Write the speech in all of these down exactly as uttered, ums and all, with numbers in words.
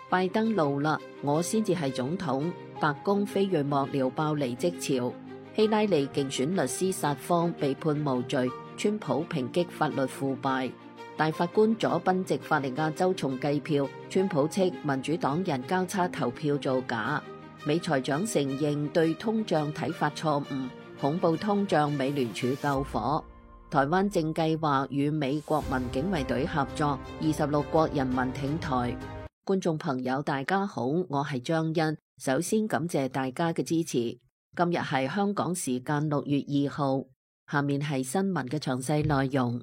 拜登怒啦，我先至係總統。白宮非裔幕僚爆離職潮。希拉里競選律師薩方被判無罪，川普抨擊法律腐敗。大法官佐賓夕法尼亞州重計票，川普斥民主黨人交叉投票造假。美財長承認對通脹睇法錯誤，恐怖通脹美聯儲救火。台灣正計劃與美國民警衛隊合作，二十六國人民挺台。觀眾朋友大家好，我係張欣，首先感謝大家嘅支持。今日係香港時間六月二號，下面係新聞嘅詳細內容。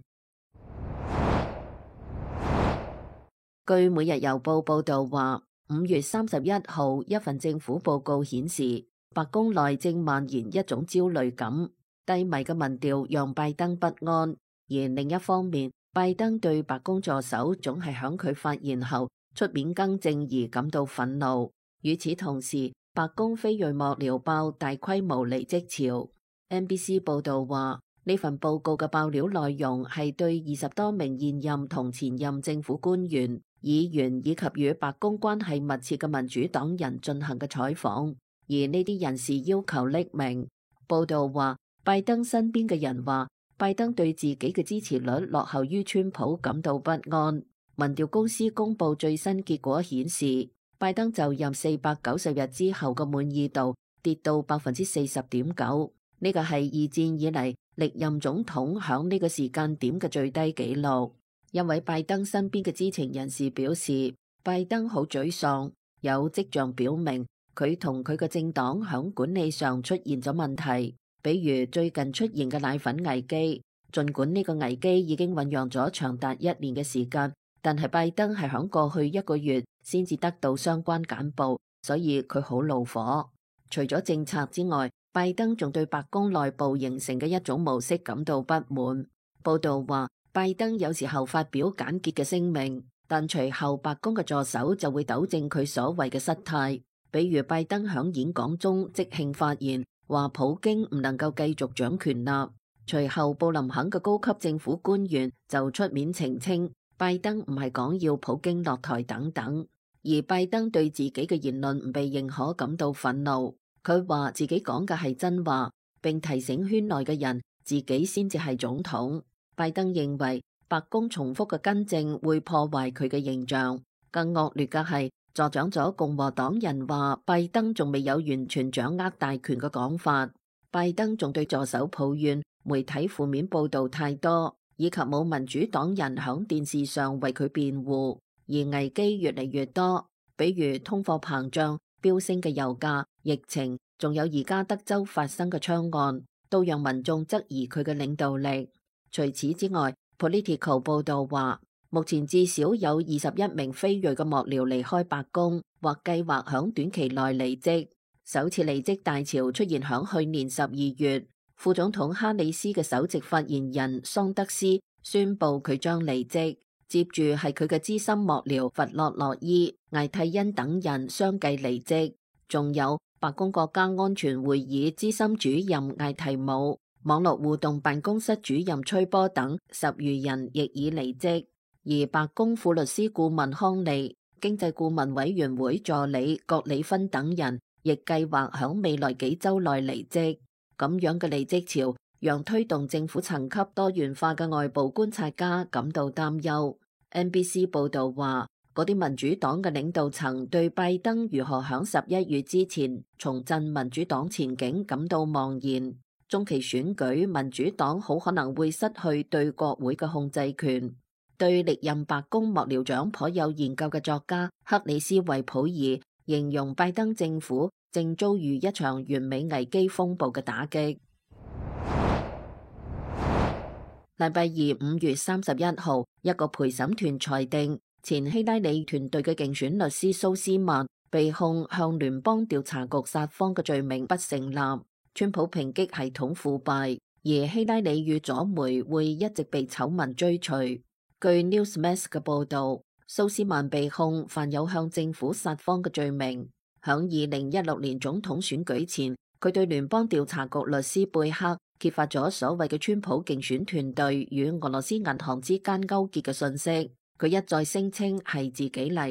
據每日郵報報道話，五月三十一號一份政府報告顯示，白宮內正蔓延一種焦慮感，低迷嘅民調讓拜登不安。而另一方面，拜登對白宮助手總係響佢發言後出面更正而感到憤怒。與此同時，白宮非裔幕僚爆大規模離職潮。N B C 報道話，呢份報告嘅爆料內容係對二十多名現任同前任政府官員、議員以及與白宮關係密切嘅民主黨人進行嘅採訪，而呢啲人士要求匿名。報道話，拜登身邊嘅人話，拜登對自己嘅支持率落後於川普感到不安。民調公司公布最新結果顯示，拜登就任四百九十日之後嘅滿意度跌到百分之四十點九，呢個係二戰以嚟歷任總統響呢個時間點嘅最低紀錄。一位拜登身邊嘅知情人士表示，拜登好沮喪，有跡象表明佢同佢嘅政黨響管理上出現咗問題，比如最近出現嘅奶粉危機。儘管呢個危機已經醖釀咗長達一年嘅時間，但係拜登係響過去一個月先至得到相關簡報，所以佢好怒火。除咗政策之外，拜登仲對白宮內部形成嘅一種模式感到不滿。報道話，拜登有時候發表簡潔嘅聲明，但隨後白宮嘅助手就會糾正佢所謂嘅失態。比如拜登響演講中即興發言，話普京唔能夠繼續掌權啦。隨後布林肯嘅高級政府官員就出面澄清，拜登唔係講要普京落台等等。而拜登對自己嘅言論唔被認可感到憤怒，佢話自己講嘅係真話，並提醒圈內嘅人自己先至係總統。拜登認為白宮重複嘅更正會破壞佢嘅形象。更惡劣嘅係助長咗共和黨人話拜登仲未有完全掌握大權嘅講法。拜登仲對助手抱怨媒體負面報道太多，以及冇民主黨人響電視上為佢辯護，而危機越嚟越多，比如通貨膨脹、飆升嘅油價、疫情，仲有而家德州發生嘅槍案，都讓民眾質疑佢嘅領導力。除此之外， Politico 報道話，目前至少有二十一名非裔嘅幕僚離開白宮，或計劃響短期內離職。首次離職大潮出現響去年十二月，副總統哈里斯嘅首席發言人桑德斯宣布佢將離職，接住係佢嘅資深幕僚弗洛洛伊、艾蒂恩等人相繼離職，仲有白宮國家安全會議資深主任艾提姆、網絡互動辦公室主任崔波等十餘人亦已離職，而白宮副律師顧問康利、經濟顧問委員會助理葛里芬等人亦計劃響未來幾週內離職。咁樣嘅離職潮讓推動政府層級多元化嘅外部觀察家感到擔憂。N B C 報道話，嗰啲民主黨嘅領導層對拜登如何響十一月之前重振民主黨前景感到茫然。中期選舉，民主黨好可能會失去對國會嘅控制權。對歷任白宮幕僚長頗有研究嘅作家克里斯維普爾形容拜登政府正遭遇一場完美危機風暴嘅打擊。禮拜二五月三十一號，一個陪審團裁定前希拉里團隊嘅競選律師蘇斯曼被控向聯邦調查局撒謊嘅罪名不成立。川普抨擊系統腐敗，而希拉里與左媒會一直被醜聞追隨。據 Newsmax 嘅報導，蘇斯曼被控犯有向政府撒謊嘅罪名。響二零一六年總統選舉前，佢對聯邦調查局律師貝克揭發咗所謂嘅川普競選團隊與俄羅斯銀行之間勾結嘅信息。佢一再聲稱係自己嚟㗎，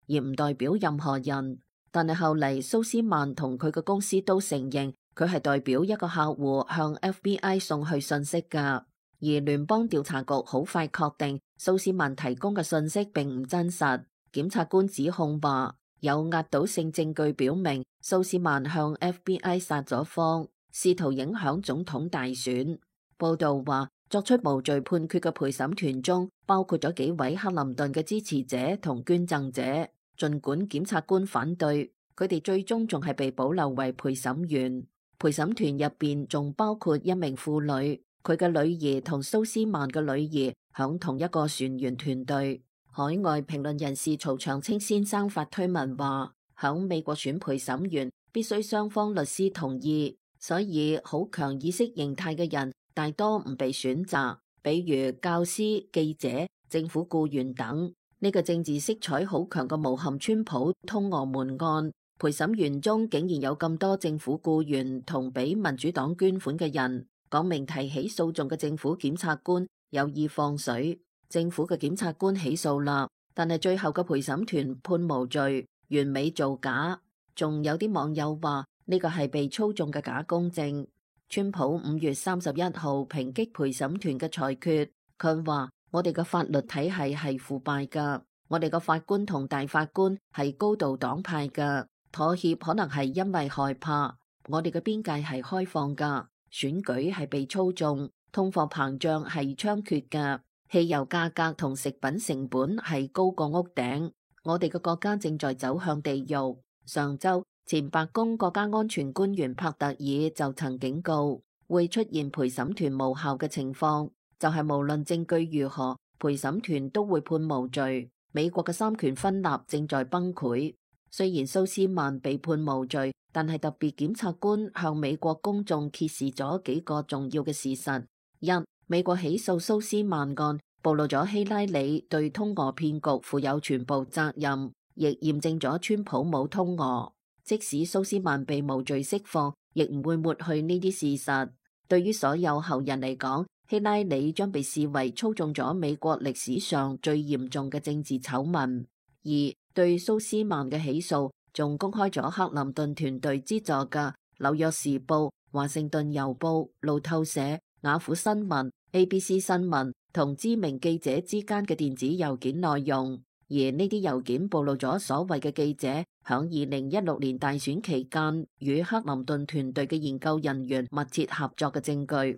而唔代表任何人。但係後嚟蘇斯曼同佢嘅公司都承認佢係代表一個客戶向 F B I 送去信息㗎。而聯邦調查局好快確定蘇斯曼提供嘅信息並唔真實。檢察官指控話有壓倒性證據表明蘇斯曼向 F B I 撒咗謊，試圖影響總統大選。報道話作出無罪判決嘅陪審團中包括咗幾位克林頓嘅支持者同捐贈者。儘管檢察官反對，佢哋最終仲係被保留為陪審員。陪審團入邊仲包括一名婦女，佢嘅女兒同蘇斯曼嘅女兒響同一個船員團隊。海外評論人士曹長青先生發推文話，響美國選陪審員必須雙方律師同意，所以好強意識形態嘅人大多唔被選擇，比如教師、記者、政府僱員等。呢個政治色彩好強嘅誣陷川普通俄門案，陪審員中竟然有咁多政府僱員同俾民主黨捐款嘅人，講明提起訴訟嘅政府檢察官有意放水。政府嘅檢察官起訴啦，但係最後嘅陪審團判無罪，完美造假。仲有啲網友話呢個係被操縱嘅假公正。川普五月三十一號抨擊陪審團嘅裁決，佢話：我哋嘅法律體系係腐敗噶，我哋嘅法官同大法官係高度黨派噶，妥協可能係因為害怕。我哋嘅邊界係開放噶，選舉係被操縱，通貨膨脹係猖獗噶，汽油價格同食品成本係高過屋頂。我哋嘅國家正在走向地獄。上周前白宮國家安全官員帕特爾就曾警告，會出現陪審團無效嘅情況。就係無論證據如何，陪審團都會判無罪。美國嘅三權分立正在崩潰。雖然蘇斯曼被判無罪，但係特別檢察官向美國公眾揭示咗幾個重要嘅事實：一、美國起訴蘇斯曼案，暴露咗希拉里對通俄騙局負有全部責任，亦驗證咗川普冇通俄。即使蘇斯曼被無罪釋放，亦唔會抹去呢啲事實。對於所有後人嚟講，希拉里將被視為操縱咗美國歷史上最嚴重嘅政治醜聞。二、對蘇斯曼嘅起訴，仲公開咗克林頓團隊資助嘅《紐約時報》、《華盛頓郵報》、路透社、雅虎新聞、A B C 新聞同知名記者之間嘅電子郵件內容。而呢啲郵件暴露咗所謂嘅記者響二零一六年大選期間與克林頓團隊嘅研究人員密切合作嘅證據。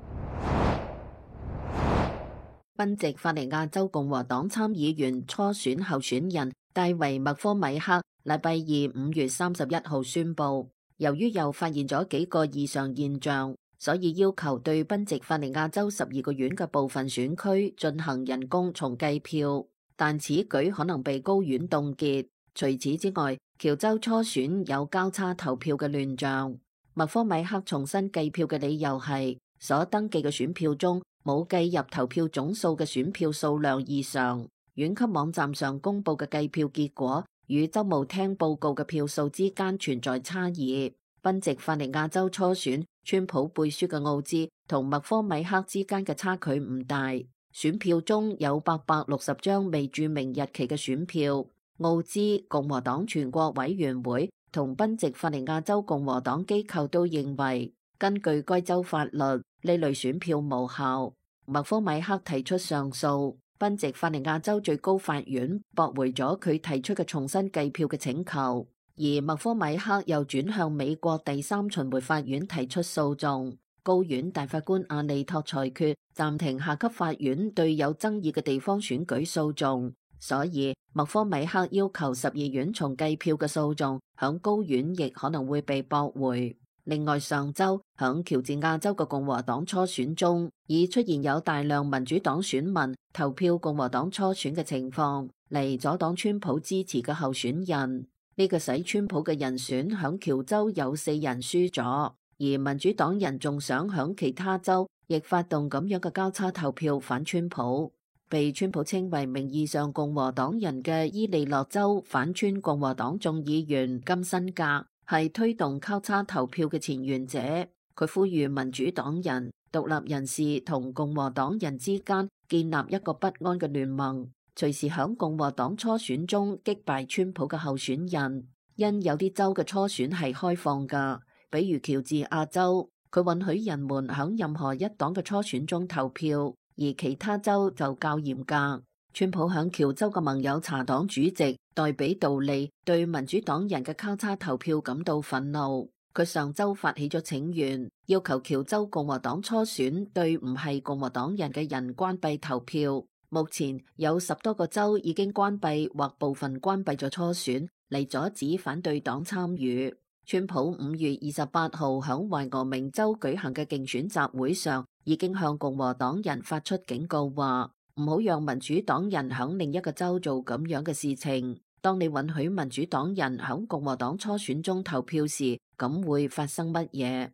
賓夕法尼亞州共和黨參議員初選候選人戴維麥科米克禮拜二五月三十一號宣布，由於又發現咗幾個異常現象，所以要求對賓夕法尼亞州十二個縣嘅部分選區進行人工重計票，但此舉可能被高院凍結。除此之外，喬州初選有交叉投票嘅亂象。麥科米克重新計票嘅理由係所登記嘅選票中冇計入投票總數嘅選票數量異常，縣級網站上公布嘅計票結果與州務廳報告嘅票數之間存在差異。賓夕法尼亞州初選，川普背書嘅奧茲同麥科米克之間嘅差距唔大，選票中有八百六十張未注明日期嘅選票。奧茲共和黨全國委員會同賓夕法尼亞州共和黨機構都認為，根據該州法律，呢類選票無效。麥科米克提出上訴，賓夕法尼亞州最高法院駁回咗佢提出嘅重新計票嘅請求，而麥科米克又轉向美國第三巡迴法院提出訴訟。高院大法官阿利托裁決暫停下級法院對有爭議嘅地方選舉訴訟，所以麥科米克要求十二縣重計票嘅訴訟響高院亦可能會被駁回。另外，上周響喬治亞州嘅共和黨初選中，已出現有大量民主黨選民投票共和黨初選嘅情況，嚟阻擋川普支持嘅候選人。呢個使川普嘅人選響喬州有四人輸咗，而民主黨人仲想響其他州亦發動咁樣嘅交叉投票反川普。被川普稱為名義上共和黨人嘅伊利諾州反川共和黨眾議員金辛格係推動交叉投票嘅前沿者，佢呼籲民主黨人、獨立人士同共和黨人之間建立一個不安嘅聯盟， 隨時響共和黨初選中擊敗川普嘅候選人。因有啲州嘅初選係開放㗎，比如喬治亞州，佢允許人們響任何一黨嘅初選中投票，而其他州就較嚴格。川普響喬州嘅盟友查黨主席代比杜利對民主黨人嘅交叉投票感到憤怒。佢上週發起咗請願，要求喬州共和黨初選對唔係共和黨人嘅人關閉投票。目前有十多個州已經關閉或部分關閉咗初選，嚟阻止反對黨參與。川普五月二十八號響懷俄明州舉行嘅競選集會上，已經向共和黨人發出警告，話唔好讓民主黨人響另一個州做咁樣嘅事情。當你允許民主黨人響共和黨初選中投票時，咁會發生乜嘢？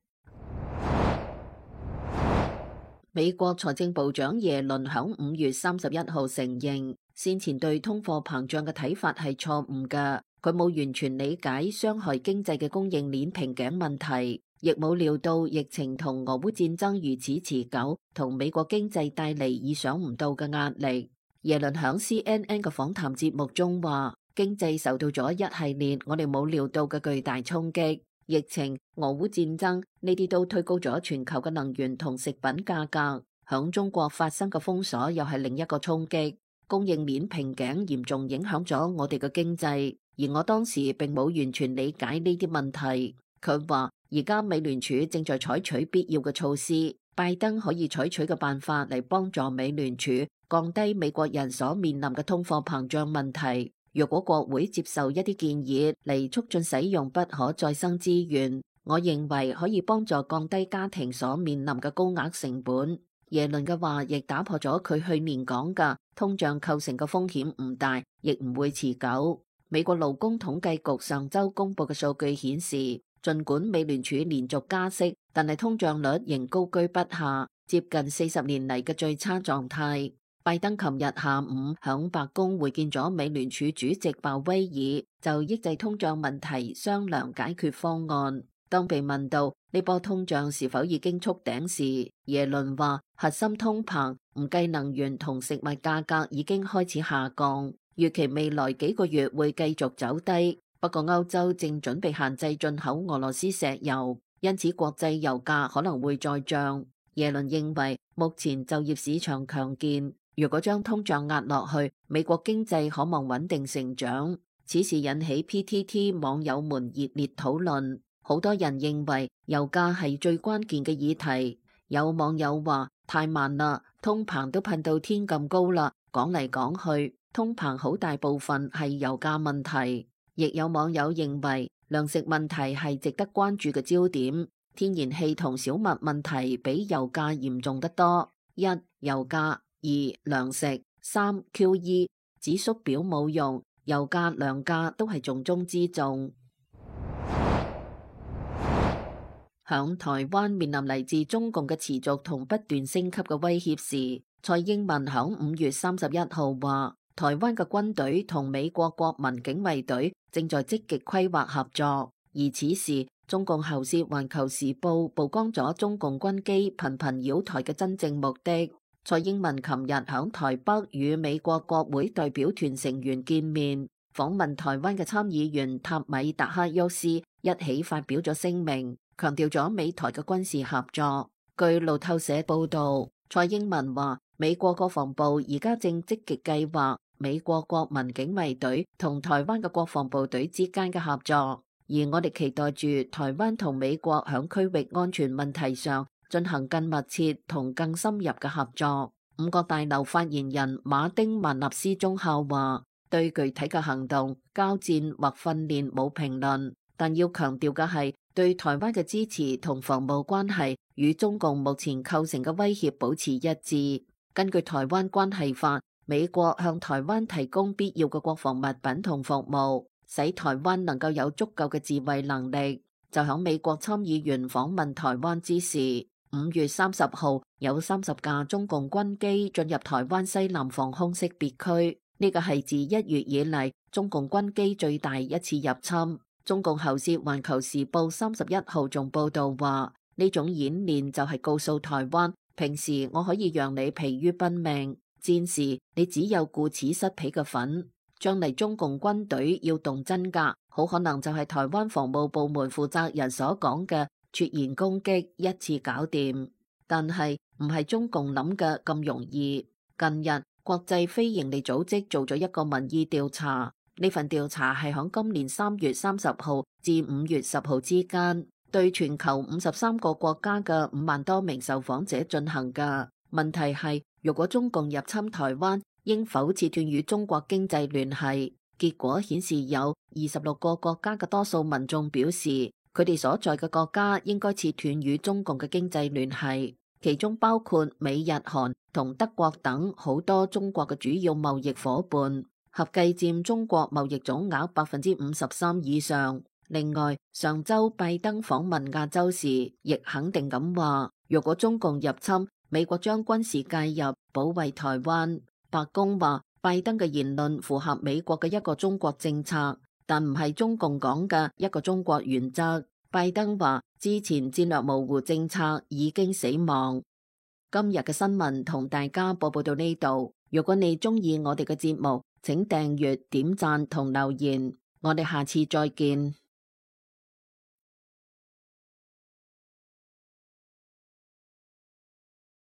美國財政部長耶倫響五月三十一號承認，先前對通貨膨脹嘅睇法係錯誤嘅。佢冇完全理解傷害經濟嘅供應鏈瓶頸問題，亦冇料到疫情同俄烏戰爭如此持久，同美國經濟帶嚟意想唔到嘅壓力。耶倫響 C N N 嘅訪談節目中話，經濟受到咗一系列我哋冇料到嘅巨大衝擊，疫情、俄烏戰爭呢啲都推高咗全球嘅能源同食品價格。響中國發生嘅封鎖又係另一個衝擊，供應鏈瓶頸嚴重影響咗我哋嘅經濟。而我當時並冇完全理解呢啲問題。佢話而家美聯儲正在採取必要嘅措施，拜登可以採取嘅辦法嚟幫助美聯儲降低美國人所面臨嘅通貨膨脹問題。若果國會接受一啲建議嚟促進使用不可再生資源，我認為可以幫助降低家庭所面臨嘅高額成本。耶倫嘅話亦打破咗佢去年講嘅通脹構成嘅風險唔大，亦唔會持久。美國勞工統計局上週公佈嘅數據顯示，儘管美聯儲連續加息，但係通脹率仍高居不下，接近四十年嚟嘅最差狀態。拜登琴日下午響白宮會見咗美聯儲主席鮑威爾，就抑制通脹問題商量解決方案。當被問到呢波通脹是否已經觸頂時，耶倫話核心通膨唔計能源同食物價格已經開始下降。預期未來幾個月會繼續走低，不過歐洲正準備限制進口俄羅斯石油，因此國際油價可能會再漲。耶倫認為目前就業市場強健，如果將通脹壓落去，美國經濟可望穩定成長。此事引起 P T T 網友們熱烈討論，好多人認為油價係最關鍵嘅議題。有網友話太慢啦，通膨都噴到天咁高啦，講嚟講去，通膨好大部分係油價問題。亦有網友認為糧食問題係值得關注嘅焦點，天然氣同小麥問題比油價嚴重得多。一、油價；二、糧食；三、Q E。指縮表冇用，油價、糧價都係重中之重。響台灣面臨嚟自中共嘅持續同不斷升級嘅威脅時，蔡英文響五月三十一號話，台灣嘅軍隊同美國國民警衛隊正在積極規劃合作。而此時，中共喉舌《環球時報》曝光咗中共軍機頻頻擾台嘅真正目的。蔡英文琴日響台北與美國國會代表團成員見面，訪問台灣嘅參議員塔米達克沃斯一起發表咗聲明，強調咗美台嘅軍事合作。據路透社報道，蔡英文話，美國國防部而家正積極計劃美國國民警衛隊同台灣嘅國防部隊之間嘅合作，而我哋期待住台灣同美國響區域安全問題上進行更密切同更深入嘅合作。五角大樓發言人馬丁萬納斯中校話，對具體嘅行動、交戰或訓練冇評論，但要強調嘅係對台灣嘅支持同防務關係與中共目前構成嘅威脅保持一致。根據台灣關係法，美國向台灣提供必要嘅國防物品同服務，使台灣能夠有足夠嘅自衛能力。就響美國參議員訪問台灣之時，五月三十號有三十架中共軍機進入台灣西南防空識別區，呢個係自一月以嚟中共軍機最大一次入侵。中共喉舌《環球時報》三十一號仲報道話，呢種演練就係告訴台灣，平時我可以讓你疲於奔命， 戰時你只有顧此失彼嘅份，將嚟中共軍隊要動真格，好可能就係台灣防務部門負責人所講嘅撮然攻擊，一次搞掂。但係唔係中共諗嘅咁容易。近日國際非營利組織做咗一個民意調查，呢份調查係響今年三月三十號至五月十號之間，對全球五十三個國家嘅五萬多名受訪者進行嘅。問題係，如果中共入侵台灣，應否切斷與中國經濟聯繫？結果顯示有二十六個國家嘅多數民眾表示，佢哋所在嘅國家應該切斷與中共嘅經濟聯繫，其中包括美日韓同德國等好多中國嘅主要貿易夥伴，合計佔中國貿易總額百分之五十三以上。另外，上周拜登訪問亞洲時，亦肯定咁話，如果中共入侵，美國將軍事介入保衛台灣。白宮話，拜登嘅言論符合美國嘅一個中國政策，但唔係中共講嘅一個中國原則。拜登話，之前戰略模糊政策已經死亡。今日嘅新聞同大家播報到呢度。如果你中意我哋嘅節目，請訂閱、點讚同留言。我哋下次再見。